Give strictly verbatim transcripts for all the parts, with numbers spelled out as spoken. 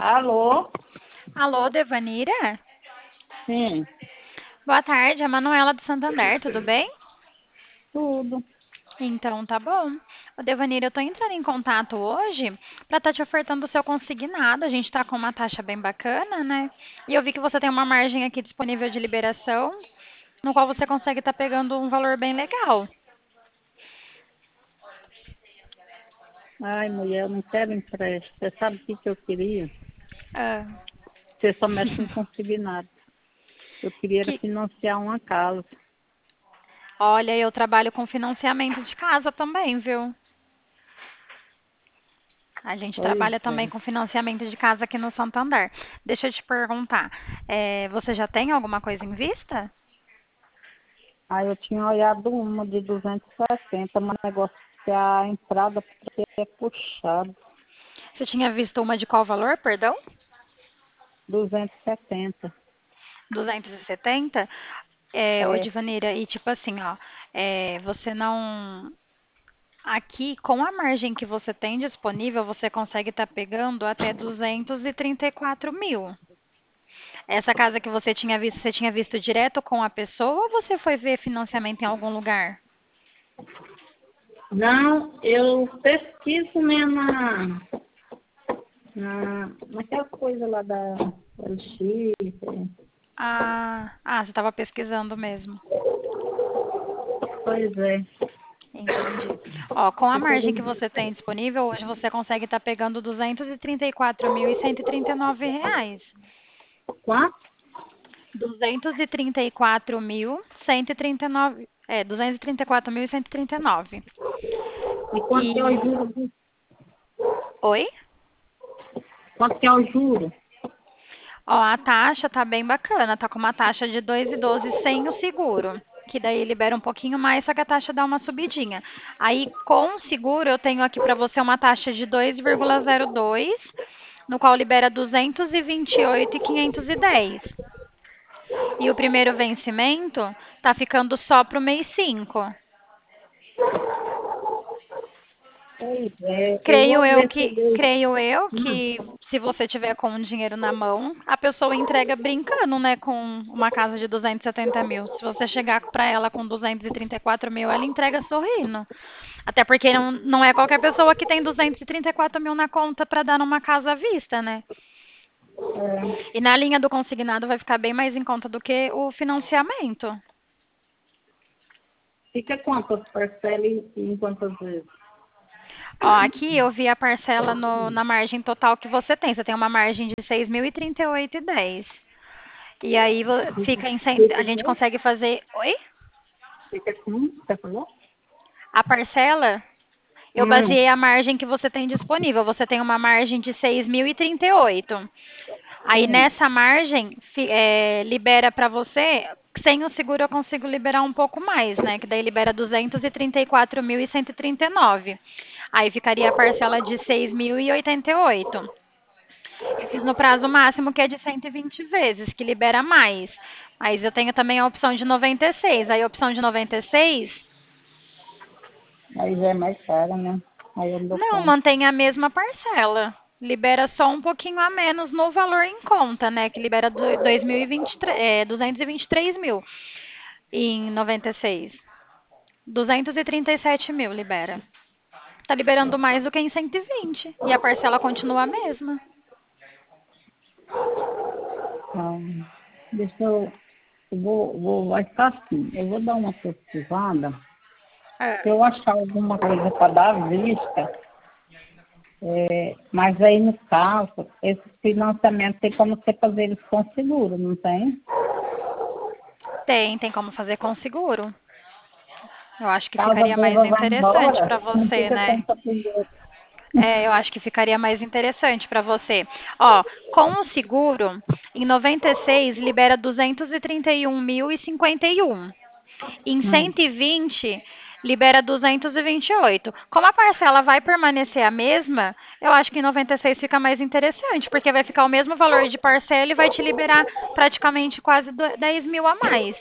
Alô? Alô, Devanira? Sim, Boa tarde, é a Manuela do Santander, tudo bem? tudo. Então, tá bom. Ô, Devanira, eu tô entrando em contato hoje para estar te ofertando o seu consignado. A gente tá com uma taxa bem bacana, né? E eu vi que você tem uma margem aqui disponível de liberação, no qual você consegue estar pegando um valor bem legal. Ai, mulher, eu não quero empréstimo. Você sabe o que, que eu queria? Ah, Você só mexe com consignado. Eu queria era que, financiar uma casa. olha, eu trabalho com financiamento de casa também, viu? A gente Pois trabalha também é. com financiamento de casa aqui no Santander. Deixa eu te perguntar, eh, você já tem alguma coisa em vista? Aí eu tinha olhado uma de duzentos e sessenta, mas o negócio que a entrada é puxado. Você tinha visto uma de qual valor, perdão? duzentos e setenta. duzentos e setenta? É, ô É, Divaneira, e tipo assim, ó, é, você não. Aqui, com a margem que você tem disponível, você consegue estar pegando até duzentos e trinta e quatro mil. Essa casa que você tinha visto, você tinha visto direto com a pessoa ou você foi ver financiamento em algum lugar? não, eu pesquiso mesmo na, na, naquela coisa lá da L X. Ah, ah, você estava pesquisando mesmo. Pois é. Entendi. Ó, com a margem que você tem disponível, hoje você consegue estar pegando duzentos e trinta e quatro mil e cento e trinta e nove reais. Quanto? duzentos e trinta e quatro mil, cento e trinta e nove, é, duzentos e trinta e quatro mil e cento e trinta e nove. E quanto que é o E, juro? oi? Quanto que é o juro? Ó, a taxa tá bem bacana, tá com uma taxa de dois e doze sem o seguro, que daí libera um pouquinho mais, só que a taxa dá uma subidinha. Aí, com o seguro, eu tenho aqui para você uma taxa de dois vírgula zero dois, no qual libera duzentos e vinte e oito mil quinhentos e dez. E o primeiro vencimento tá ficando só pro mês cinco. Pois é, eu Creio vou eu ver se que, eu... creio eu Hum, que se você tiver com o dinheiro na mão, a pessoa entrega brincando, né, com uma casa de duzentos e setenta mil. Se você chegar para ela com duzentos e trinta e quatro mil, ela entrega sorrindo. Até porque não, não é qualquer pessoa que tem duzentos e trinta e quatro mil na conta para dar numa casa à vista, né? é, E na linha do consignado vai ficar bem mais em conta do que o financiamento. fica quantas parcelas e em quantas vezes? Ó, aqui eu vi a parcela no- na margem total que você tem. Você tem uma margem de seis mil e trinta e oito e dez. E aí vo- fica em cem- a Fica gente com? consegue fazer, oi? Fica com? Você falou? A parcela, eu Hum, baseei a margem que você tem disponível. Você tem uma margem de seis mil e trinta e oito. Aí sim. nessa margem fi- é, libera para você, sem o seguro eu consigo liberar um pouco mais, né? Que daí libera duzentos e trinta e quatro mil e cento e trinta e nove. Aí ficaria a parcela de seis mil e oitenta e oito. Eu fiz no prazo máximo que é de cento e vinte vezes, que libera mais. Mas eu tenho também a opção de noventa e seis. Aí a opção de noventa e seis, Aí já é mais caro, né? Aí eu não dou não, conta. mantém a mesma parcela. Libera só um pouquinho a menos no valor em conta, né? Que libera do- dois mil e vinte e três, é, duzentos e vinte e três mil em noventa e seis. duzentos e trinta e sete mil libera. Tá liberando mais do que em cento e vinte. E vinte. E a parcela continua a mesma. Então, deixa eu... eu vou, vou, vai ficar assim. Eu vou dar uma pesquisada. É. Se eu achar alguma coisa para dar à vista, é, mas aí no caso, esse financiamento tem como você fazer eles com seguro, não tem? Tem, tem como fazer com seguro. Eu acho que Caso a ficaria mais noiva vá interessante embora, para não você, fica né? conta pro outro. É, eu acho que ficaria mais interessante para você. Ó, com o seguro, em noventa e seis libera duzentos e trinta e um mil e cinquenta e um. Em Hum. cento e vinte libera duzentos e vinte e oito. Como a parcela vai permanecer a mesma, eu acho que em noventa e seis fica mais interessante, porque vai ficar o mesmo valor de parcela e vai te liberar praticamente quase do- dez mil a mais.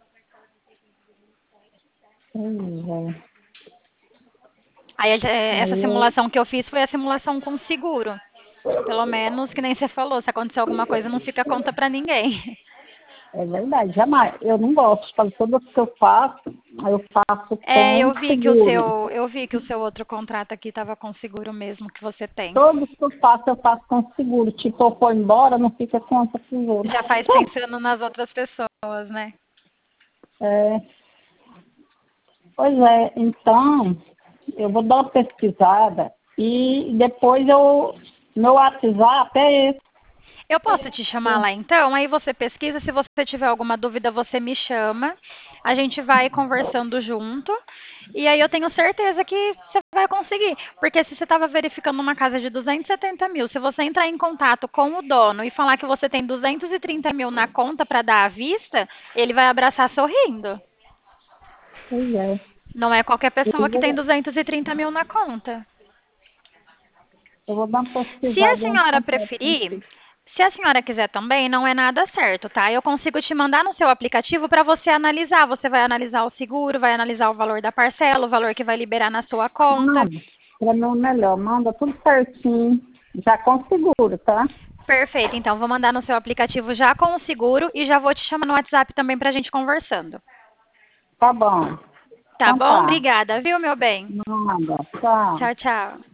Pois é. Aí, eh, essa Aí eu, simulação que eu fiz foi a simulação com seguro. Pelo menos, que nem você falou, se acontecer alguma coisa, não fica conta para ninguém. É verdade, jamais. Eu não gosto de fazer tudo o que eu faço, eu faço É, com eu vi que o seguro. seu, eu vi que o seu outro contrato aqui estava com seguro mesmo que você tem. Todos que eu faço, eu faço com seguro. Tipo, eu for embora, não fica conta seguro. Já faz pensando nas outras pessoas, né? É, pois é, então, eu vou dar uma pesquisada e depois eu, meu WhatsApp é esse. Eu posso te chamar lá então, aí você pesquisa, se você tiver alguma dúvida, você me chama. A gente vai conversando junto. E aí eu tenho certeza que você vai conseguir. Porque se você estava verificando uma casa de duzentos e setenta mil, se você entrar em contato com o dono e falar que você tem duzentos e trinta mil na conta para dar à vista, ele vai abraçar sorrindo. Pois é. Não é qualquer Eu pessoa que tem vou, duzentos e trinta mil na conta. eu vou dar uma Se a pesquisada em senhora contato com preferir, você. se a senhora quiser também, não é nada certo, tá? Eu consigo te mandar no seu aplicativo para você analisar. Você vai analisar o seguro, vai analisar o valor da parcela, o valor que vai liberar na sua conta. Manda, para mim é melhor. Manda tudo certinho, já com seguro, tá? Perfeito, então vou mandar no seu aplicativo já com o seguro e já vou te chamar no WhatsApp também para a gente conversando. Tá bom. Tá Então bom? tá. Obrigada, viu, meu bem? Nada. Tchau. Tchau, tchau.